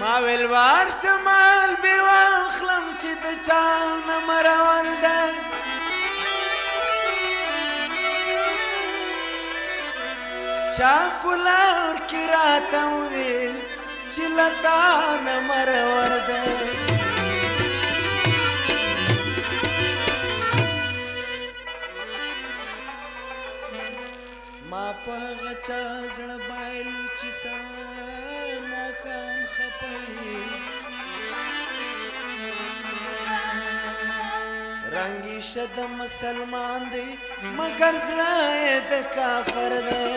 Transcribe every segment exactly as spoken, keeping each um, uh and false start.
ما ویل وار شمال بې واخلم چې د چا نه مرور ده چا فلار کې راته وویل چې له تا نه مرور ده ما په هغه چا زړه بایل چې سهار ماښام خپوي رنګي شه د مسلمان دی مګر زړه یې د کافر دی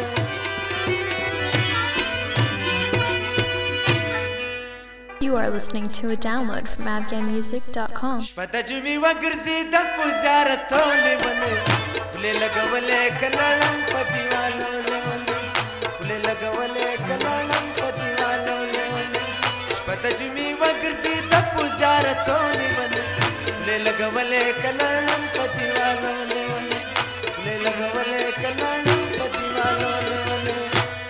You are listening to a download from abgan music dot com. شپه د جمعې وګرځېده په زیارتونې ونې خولې لګولې که لړم په دیوالو لیونې خولې لګولې که لړم په دیوالو لیونې شپه د جمعې وګرځېده په زیارتونې ونې خولې لګولې که لړم په دیوالو لیونې خولې لګولې که لړم په دیوالو لیونې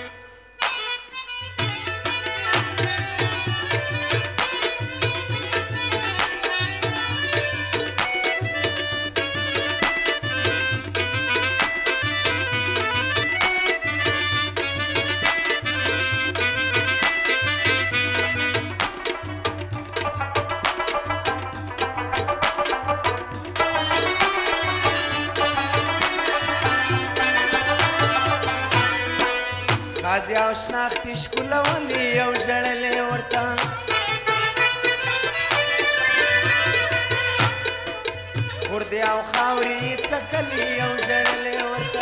غازی او شناختی ښکلولې یو ژړلې ورته خوردې او خاورې یې څکلې یو ژړلې ورته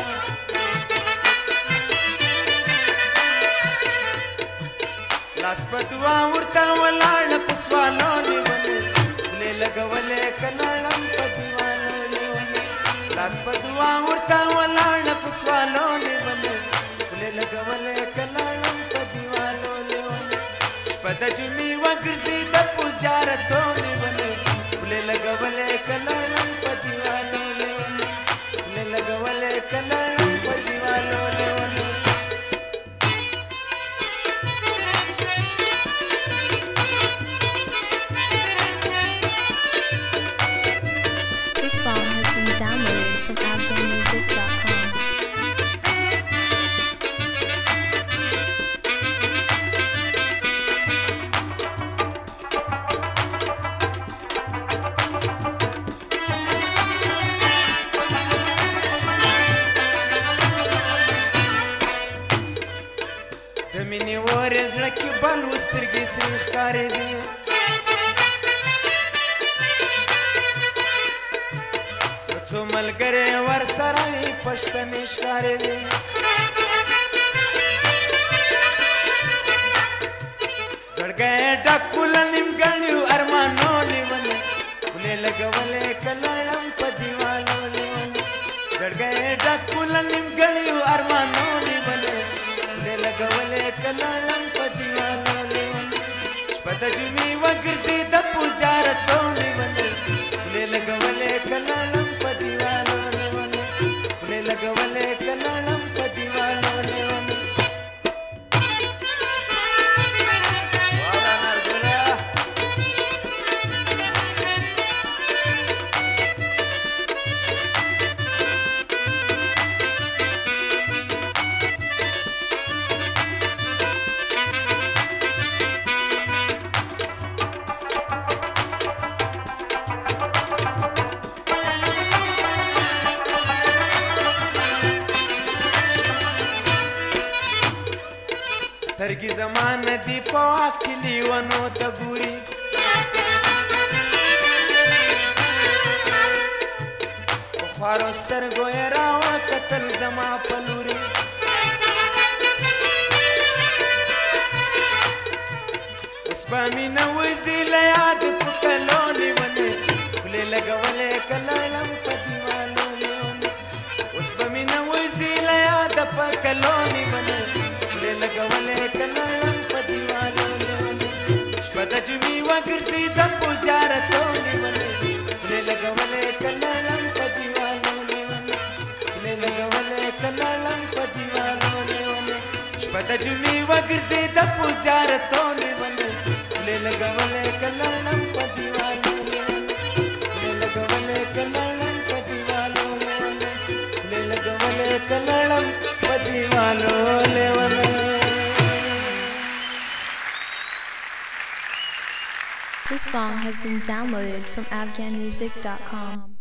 لاس په دعا ورته ولاړه په سوالو لیونې خولې لګولې که نړم په دیوالو لیونې لاس په دعا ورته ولاړه په سوالو لیونې لګولې که لړم په دیوالو لیونې شپه د جمعې وګرځېده په زیارتونې ونې خولې لګولې که لړم په دیوالو لیونې خولې لګولې که لړم په دیوالو لیونې This song has been downloaded from abgan music dot com. د مینې ورې زړه کې بل و سترګې سرې ښکارېدې یو څو ملګرې ورسره وي پښتنې ښکارېدې زړګی یې ډک و له نیمګړیو ارمانو لیونې خولې لګولې که لړم په دیوالو لیونې زړګی یې ډک و له نیمګړیو ارمانو لیونې لګولې که لړم په دیوالو لیونې شپه د جمعې وګرځېده په زیارتونې ونې خولې لګولې که لړم په دیوالو لیونې خولې لګولې که لړم په دیوالو لیونې والا نرګله سترګې زما نه دي په واک چې لیونو ته ګوري په خوارو سترګو یې راوکتل زما په لوري اوس به مې نه وځي له یاد په کلو لیونې خولې لګولې که لړم په دیوالو لیونې اوس به مې نه وځي له یاده په کلو لیونې خولې لګولې که لړم په دیوالو لیونې شپه د جمعې وګرځېده په زیارتونې ونې خولې لګولې که لړم په دیوالو لیونې خولې لګولې که لړم په دیوالو لیونې شپه د جمعې وګرځېده په زیارتونې ونې خولې कन्नडम पदिवालो लेवन. This song has been downloaded from afghan music dot com.